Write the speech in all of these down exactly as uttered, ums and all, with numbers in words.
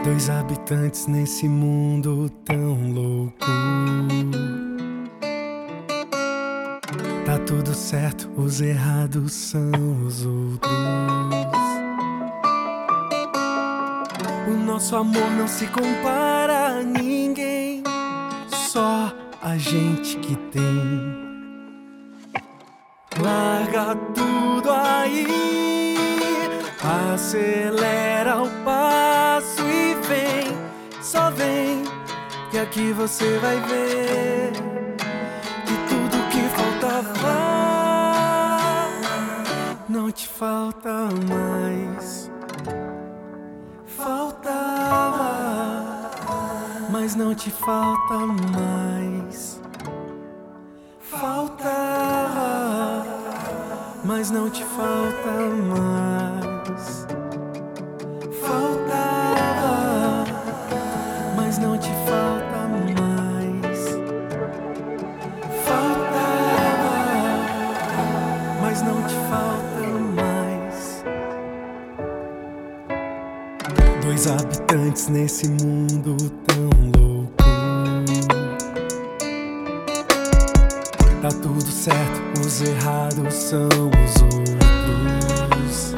Dois habitantes nesse mundo tão louco. Tá tudo certo, os errados são os outros. O nosso amor não se compara a ninguém, só a gente que tem. Larga tudo aí, acelera o passo e vem, só vem, que aqui você vai ver que tudo que faltava não te falta mais. Faltava, mas não te falta mais. Faltava, mas não te falta mais. Faltava, mas não te falta mais. Faltava, mas não te falta mais. Dois habitantes nesse mundo tão louco. Tá tudo certo, os errados são os outros.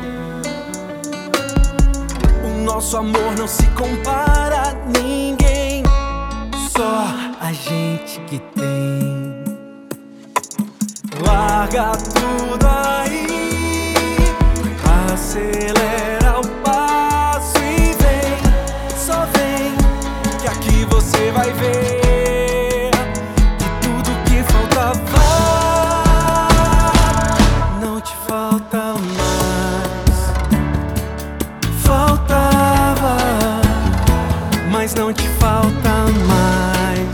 O nosso amor não se compara a ninguém, só a gente que tem. Larga tudo aí, acelera o passo e vem, só vem, que aqui você vai ver que tudo que faltava não te falta mais. Faltava, mas não te falta mais.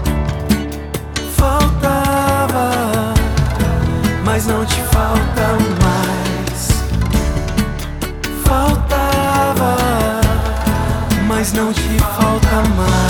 Faltava, mas não te falta mais. Faltava, mas não te falta mais.